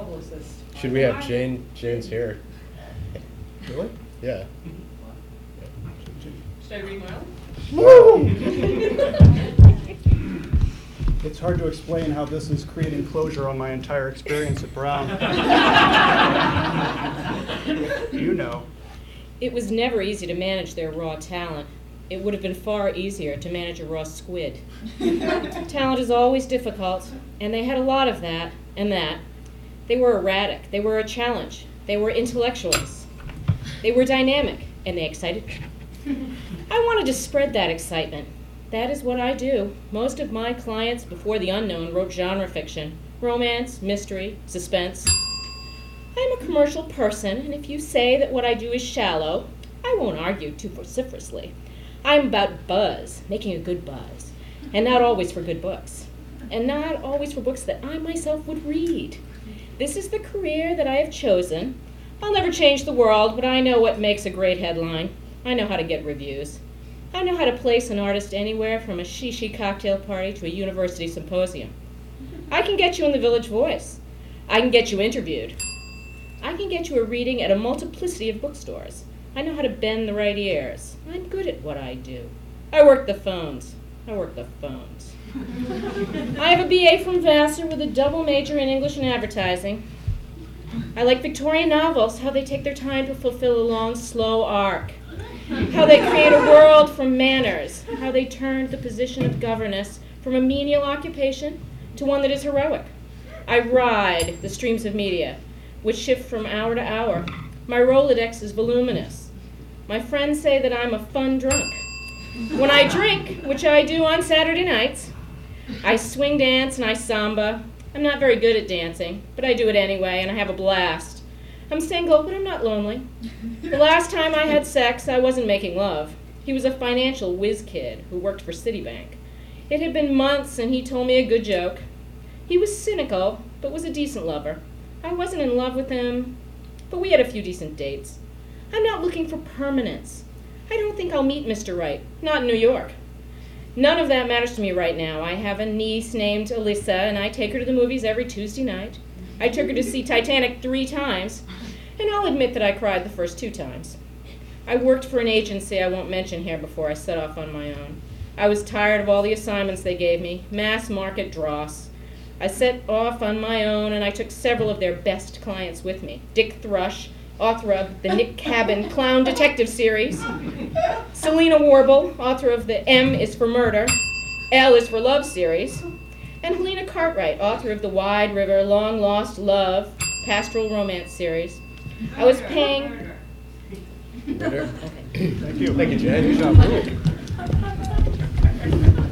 publicist. Should we have Jane? Jane's here. Really? Yeah. Should I read mine? It's hard to explain how this is creating closure on my entire experience at Brown. You know. It was never easy to manage their raw talent. It would have been far easier to manage a raw squid. Talent is always difficult, and they had a lot of that and that. They were erratic. They were a challenge. They were intellectuals. They were dynamic, and they excited me. I wanted to spread that excitement. That is what I do. Most of my clients before the unknown wrote genre fiction, romance, mystery, suspense. I'm a commercial person, and if you say that what I do is shallow, I won't argue too vociferously. I'm about buzz, making a good buzz, and not always for good books, and not always for books that I myself would read. This is the career that I have chosen. I'll never change the world, but I know what makes a great headline. I know how to get reviews. I know how to place an artist anywhere from a shishi cocktail party to a university symposium. I can get you in the Village Voice. I can get you interviewed. I can get you a reading at a multiplicity of bookstores. I know how to bend the right ears. I'm good at what I do. I work the phones. I have a BA from Vassar with a double major in English and advertising. I like Victorian novels, how they take their time to fulfill a long, slow arc. How they create a world from manners, how they turned the position of governess from a menial occupation to one that is heroic. I ride the streams of media, which shift from hour to hour. My Rolodex is voluminous. My friends say that I'm a fun drunk. When I drink, which I do on Saturday nights, I swing dance and I samba. I'm not very good at dancing, but I do it anyway, and I have a blast. I'm single, but I'm not lonely. The last time I had sex, I wasn't making love. He was a financial whiz kid who worked for Citibank. It had been months, and he told me a good joke. He was cynical, but was a decent lover. I wasn't in love with him, but we had a few decent dates. I'm not looking for permanence. I don't think I'll meet Mr. Right, not in New York. None of that matters to me right now. I have a niece named Alyssa, and I take her to the movies every Tuesday night. I took her to see Titanic 3 times, and I'll admit that I cried the first 2 times. I worked for an agency I won't mention here before I set off on my own. I was tired of all the assignments they gave me, mass market dross. I set off on my own, and I took several of their best clients with me. Dick Thrush, author of the Nick Cabin Clown Detective series. Selena Warble, author of the M is for Murder, L is for Love series. And Helena Cartwright, author of the Wide River, Long Lost Love, pastoral romance series. I was paying... Murder? Okay. Thank you. Thank you, Jane. Good job.